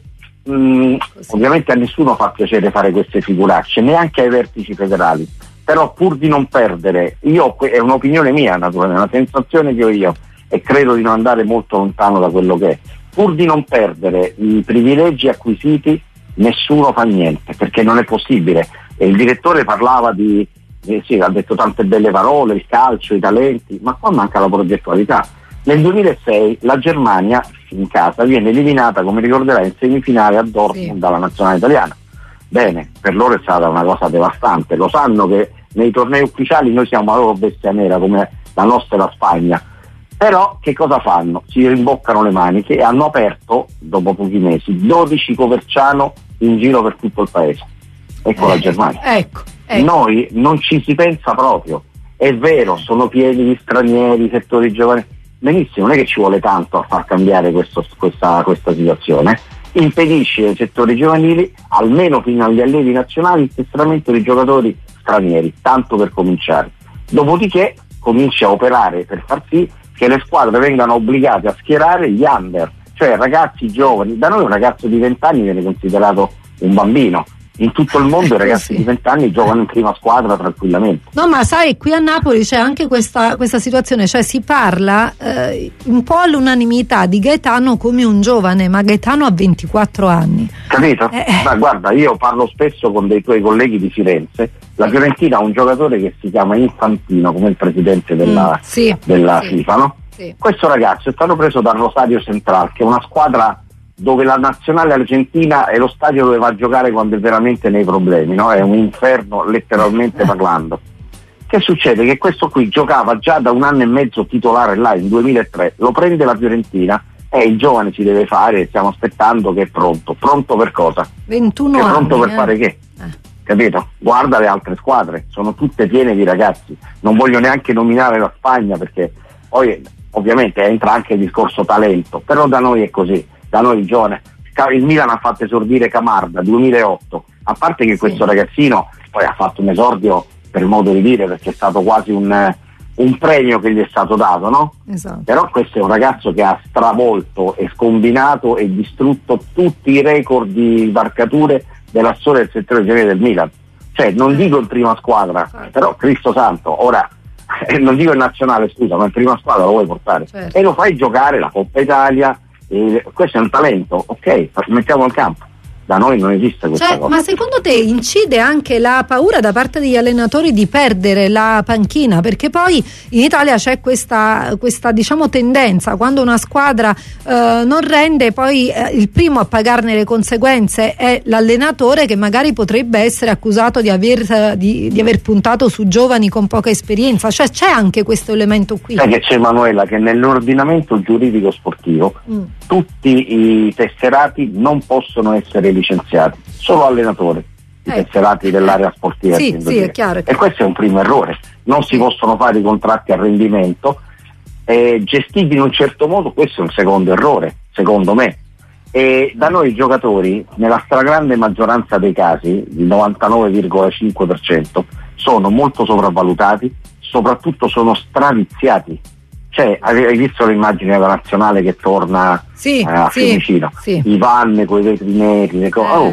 ovviamente a nessuno fa piacere fare queste figuracce, neanche ai vertici federali, però pur di non perdere, è un'opinione mia naturalmente, una sensazione che ho io, e credo di non andare molto lontano da quello che è, pur di non perdere i privilegi acquisiti, nessuno fa niente, perché non è possibile. E il direttore parlava di sì, ha detto tante belle parole, il calcio, i talenti, ma qua manca la progettualità. Nel 2006 la Germania in casa viene eliminata, come ricorderai, in semifinale a Dortmund dalla nazionale italiana. Bene, per loro è stata una cosa devastante, lo sanno che nei tornei ufficiali noi siamo la loro bestia nera, come la nostra e la Spagna, però che cosa fanno? Si rimboccano le maniche e hanno aperto, dopo pochi mesi, 12 Coverciano in giro per tutto il paese. Ecco la Germania. Ecco. Noi non ci si pensa proprio, è vero, sono pieni di stranieri, settori giovani, benissimo, non è che ci vuole tanto a far cambiare questa situazione. Impedisce ai settori giovanili, almeno fino agli allievi nazionali, il tesseramento di giocatori stranieri, tanto per cominciare. Dopodiché comincia a operare per far sì che le squadre vengano obbligate a schierare gli under, cioè ragazzi giovani. Da noi un ragazzo di 20 anni viene considerato un bambino. In tutto il mondo i ragazzi di 20 anni giocano in prima squadra tranquillamente. No, ma sai, qui a Napoli c'è anche questa situazione, cioè si parla un po' all'unanimità di Gaetano come un giovane, ma Gaetano ha 24 anni. Capito? Ma guarda, io parlo spesso con dei tuoi colleghi di Firenze, la Fiorentina ha un giocatore che si chiama Infantino, come il presidente della FIFA, no? Sì. Questo ragazzo è stato preso dal Rosario Central, che è una squadra dove la nazionale argentina è lo stadio dove va a giocare quando è veramente nei problemi, no? È un inferno letteralmente parlando. Che succede? Che questo qui giocava già da 1 anno e mezzo titolare là, in 2003, lo prende la Fiorentina e il giovane si deve fare, stiamo aspettando che è pronto. Pronto per cosa? 21 anni. È pronto anni, per fare che? Capito? Guarda le altre squadre, sono tutte piene di ragazzi, non voglio neanche nominare la Spagna perché poi ovviamente entra anche il discorso talento, però da noi è così. Da noi il giovane, il Milan ha fatto esordire Camarda 2008, a parte che questo ragazzino poi ha fatto un esordio, per modo di dire, perché è stato quasi un premio che gli è stato dato, no? Esatto. Però questo è un ragazzo che ha stravolto e scombinato e distrutto tutti i record di marcature della storia del settore giovanile del Milan, cioè non dico in prima squadra, però Cristo santo, ora non dico in nazionale, scusa, ma in prima squadra lo vuoi portare e lo fai giocare la Coppa Italia. Questo è un talento, ok, mettiamo in campo. Da noi non esiste questa cosa. Ma secondo te incide anche la paura da parte degli allenatori di perdere la panchina? Perché poi in Italia c'è questa diciamo tendenza, quando una squadra non rende, poi il primo a pagarne le conseguenze è l'allenatore, che magari potrebbe essere accusato di aver puntato su giovani con poca esperienza. Cioè c'è anche questo elemento qui. Sai che c'è, Manuela, che nell'ordinamento giuridico sportivo tutti i tesserati non possono essere licenziati, solo allenatori, i tesserati dell'area sportiva. Sì, è chiaro. E questo è un primo errore, non si possono fare i contratti a rendimento gestiti in un certo modo. Questo è un secondo errore, secondo me. E da noi i giocatori, nella stragrande maggioranza dei casi, il 99,5%, sono molto sopravvalutati, soprattutto sono straviziati. Cioè, hai visto le immagini della nazionale che torna a Fiumicino? I van con i vetri neri,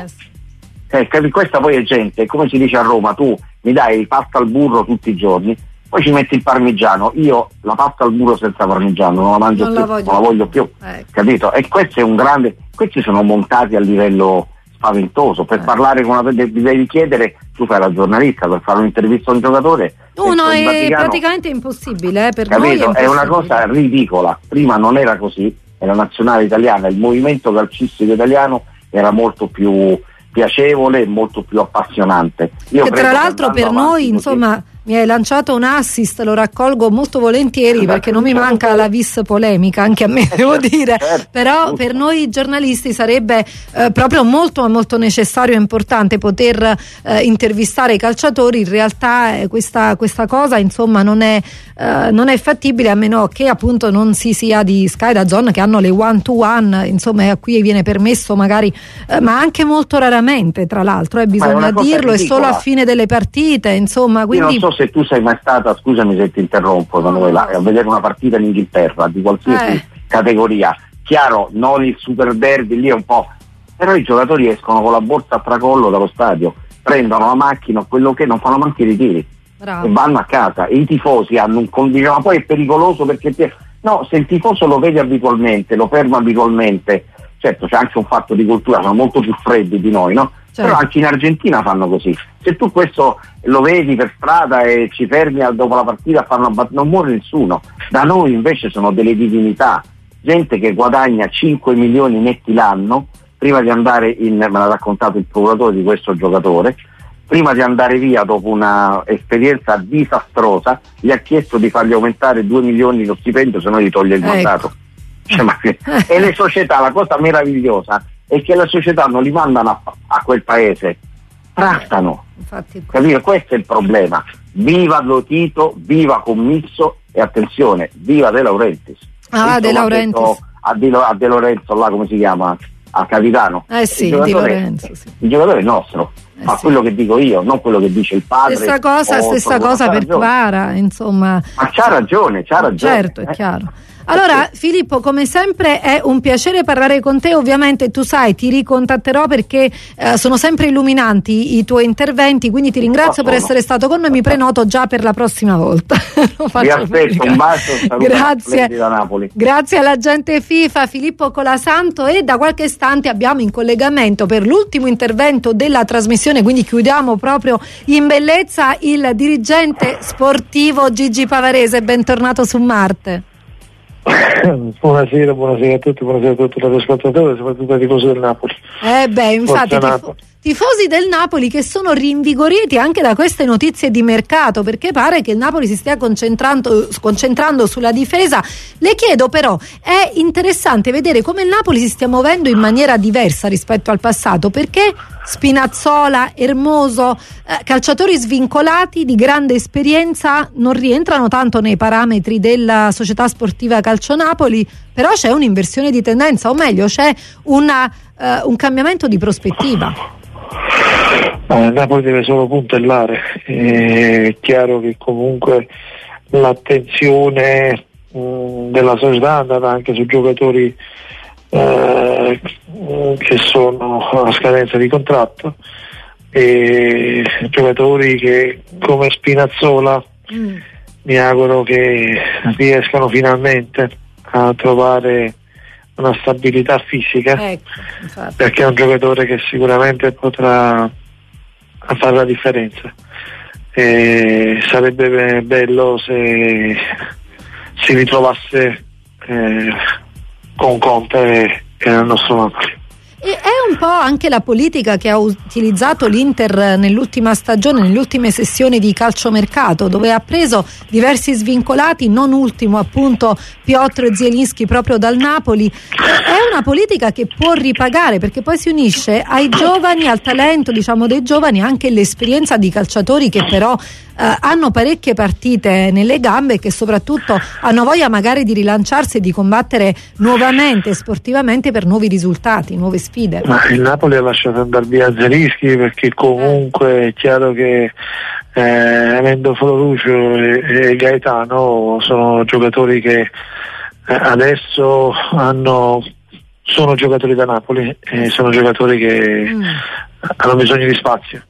questa poi è gente, come si dice a Roma, tu mi dai pasta al burro tutti i giorni, poi ci metti il parmigiano, io la pasta al burro senza parmigiano non la mangio più, non la voglio più, capito? E questo è un grande, questi sono montati a livello spaventoso. Per parlare con devi chiedere, tu fai la giornalista, per fare un'intervista a un giocatore è praticamente impossibile, per capito? noi è impossibile. È una cosa ridicola. Prima non era così, e la nazionale italiana, il movimento calcistico italiano era molto più piacevole e molto più appassionante. Io tra l'altro per noi, insomma, mi hai lanciato un assist, lo raccolgo molto volentieri perché non mi manca la vis polemica, anche a me devo dire, però per noi giornalisti sarebbe proprio molto molto necessario e importante poter intervistare i calciatori. In realtà questa cosa insomma non è fattibile, a meno che appunto non si sia di Sky DAZN, che hanno le one to one, insomma, a cui viene permesso magari, ma anche molto raramente, tra l'altro, bisogna dirlo, è solo a fine delle partite, insomma. Quindi... Io non so se tu sei mai stata, scusami se ti interrompo, a vedere una partita in Inghilterra di qualsiasi categoria. Chiaro, non il super derby, lì è un po', però i giocatori escono con la borsa a tracollo dallo stadio, prendono la macchina, quello che non fanno manche i ritiri. Bravo. E vanno a casa. E i tifosi hanno ma poi è pericoloso perché no, se il tifoso lo vede abitualmente, lo ferma abitualmente, certo c'è anche un fatto di cultura, sono molto più freddi di noi, no? Certo. Però anche in Argentina fanno così. Se tu questo lo vedi per strada e ci fermi dopo la partita non muore nessuno. Da noi invece sono delle divinità, gente che guadagna 5 milioni netti l'anno, prima di andare me l'ha raccontato il procuratore di questo giocatore, prima di andare via dopo una esperienza disastrosa, gli ha chiesto di fargli aumentare 2 milioni lo stipendio, se no gli toglie il mandato. E le società, la cosa meravigliosa è che le società non li mandano a quel paese, trattano. Capito? Questo è il problema. Viva Lotito, viva Commisso e attenzione, viva De Laurentiis. De Laurentiis. A De Lorenzo, là come si chiama? Al capitano. Sì, Di Lorenzo. Sì. Il giocatore è nostro. Ma quello che dico io, non quello che dice il padre. Stessa cosa per Kvara, insomma. Ma c'ha ragione. Certo, è chiaro. Allora Filippo, come sempre è un piacere parlare con te, ovviamente tu sai, ti ricontatterò perché sono sempre illuminanti i tuoi interventi, quindi ti ringrazio per essere stato con noi, mi prenoto già per la prossima volta. Vi aspetto, un bacio, grazie da Napoli. Grazie all'agente FIFA Filippo Colasanto, e da qualche istante abbiamo in collegamento per l'ultimo intervento della trasmissione, quindi chiudiamo proprio in bellezza, il dirigente sportivo Gigi Pavarese. Bentornato su Marte. Buonasera a tutti, buonasera a tutti gli ascoltatori, soprattutto ai tifosi del Napoli. Infatti tifosi del Napoli che sono rinvigoriti anche da queste notizie di mercato, perché pare che il Napoli si stia concentrando sulla difesa. Le chiedo però, è interessante vedere come il Napoli si stia muovendo in maniera diversa rispetto al passato, perché Spinazzola, Hermoso, calciatori svincolati di grande esperienza, non rientrano tanto nei parametri della società sportiva Calcio Napoli, però c'è un'inversione di tendenza, o meglio c'è un cambiamento di prospettiva. Napoli deve solo puntellare, è chiaro che comunque l'attenzione della società è andata anche su giocatori che sono a scadenza di contratto, e giocatori che come Spinazzola mi auguro che riescano finalmente a trovare una stabilità fisica, perché è un giocatore che sicuramente potrà fare la differenza, e sarebbe bello se si ritrovasse con Conte e nel nostro Napoli. E è un po' anche la politica che ha utilizzato l'Inter nell'ultima stagione, nelle ultime sessioni di calciomercato, dove ha preso diversi svincolati, non ultimo appunto Piotr Zielinski proprio dal Napoli. È una politica che può ripagare, perché poi si unisce ai giovani, al talento diciamo dei giovani, anche l'esperienza di calciatori che però hanno parecchie partite nelle gambe e che soprattutto hanno voglia magari di rilanciarsi e di combattere nuovamente sportivamente per nuovi risultati, nuove sfide. Ma il Napoli ha lasciato andare via Zielinski perché comunque è chiaro che avendo Floruccio e Gaetano sono giocatori che adesso sono giocatori da Napoli, sono giocatori che hanno bisogno di spazio.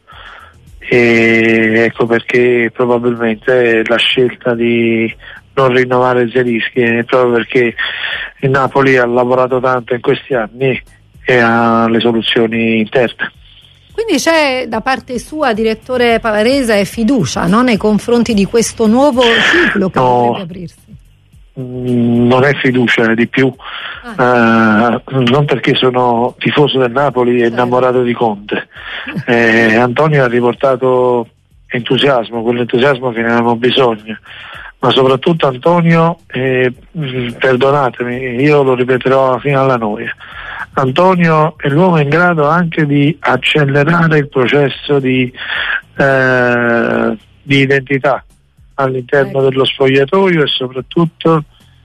E ecco perché probabilmente la scelta di non rinnovare Zielinski è proprio perché il Napoli ha lavorato tanto in questi anni e ha le soluzioni interne. Quindi c'è da parte sua, direttore Pavarese, fiducia, no? Nei confronti di questo nuovo ciclo che potrebbe aprirsi? Non è fiducia, di più non perché sono tifoso del Napoli e innamorato di Conte. Antonio ha riportato entusiasmo, quell'entusiasmo che ne avevamo bisogno, ma soprattutto Antonio, perdonatemi, io lo ripeterò fino alla noia, Antonio è l'uomo in grado anche di accelerare il processo di identità all'interno dello spogliatoio e soprattutto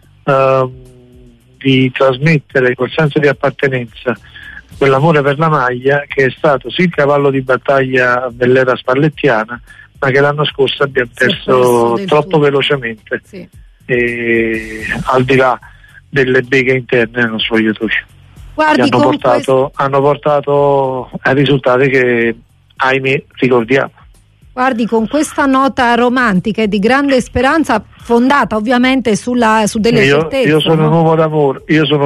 di trasmettere quel senso di appartenenza, quell'amore per la maglia che è stato sì il cavallo di battaglia dell'era spallettiana, ma che l'anno scorso abbiamo perso troppo velocemente, sì. Al di là delle beghe interne nello spogliatoio. Guardi, hanno portato a risultati che, ahimè, ricordiamo. Guardi, con questa nota romantica e di grande speranza, fondata ovviamente su delle certezze. Io sono un uomo d'amore,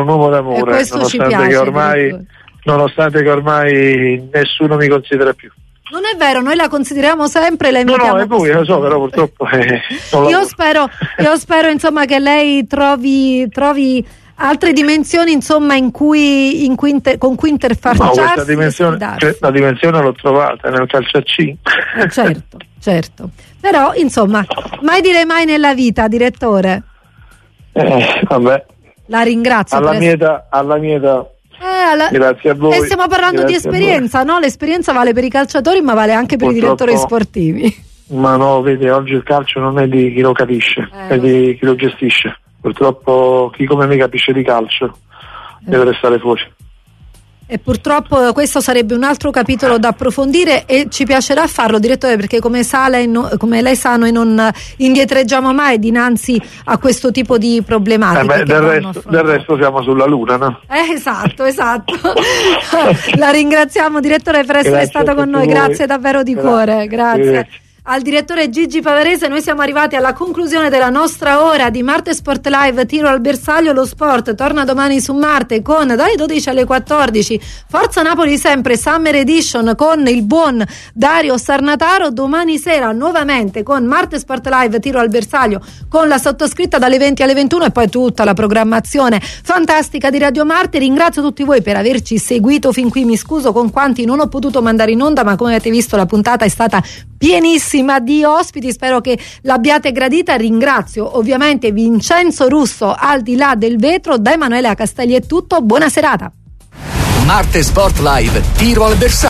nonostante che ormai nessuno mi considera più. Non è vero, noi la consideriamo sempre, la invitiamo. No, è voi, lo so, però purtroppo io spero insomma che lei trovi altre dimensioni, insomma, con cui interfacciarsi. La dimensione l'ho trovata nel calciacino. Certo. Però, insomma, mai dire mai nella vita, direttore. Vabbè. La ringrazio. Alla mia età. Grazie a voi. E stiamo parlando di esperienza, no? L'esperienza vale per i calciatori, ma vale anche per i direttori sportivi. Ma no, vedi, oggi il calcio non è di chi lo capisce, è di chi lo gestisce. Purtroppo chi come me capisce di calcio deve restare fuori. E purtroppo questo sarebbe un altro capitolo da approfondire e ci piacerà farlo, direttore, perché come lei sa noi non indietreggiamo mai dinanzi a questo tipo di problematiche. Del resto siamo sulla luna, no? Esatto. La ringraziamo, direttore, per essere stato con noi. Grazie davvero di cuore. Grazie. Al direttore Gigi Pavarese. Noi siamo arrivati alla conclusione della nostra ora di Marte Sport Live. Tiro al bersaglio, lo sport torna domani su Marte con dalle 12 alle 14 Forza Napoli sempre Summer Edition con il buon Dario Sarnataro. Domani sera nuovamente con Marte Sport Live Tiro al bersaglio con la sottoscritta dalle 20 alle 21 e poi tutta la programmazione fantastica di Radio Marte. Ringrazio tutti voi per averci seguito fin qui, mi scuso con quanti non ho potuto mandare in onda, ma come avete visto la puntata è stata pienissima di ospiti, spero che l'abbiate gradita. Ringrazio ovviamente Vincenzo Russo al di là del vetro. Da Emanuele Castelli è tutto, buona serata. Marte Sport Live Tiro al bersaglio.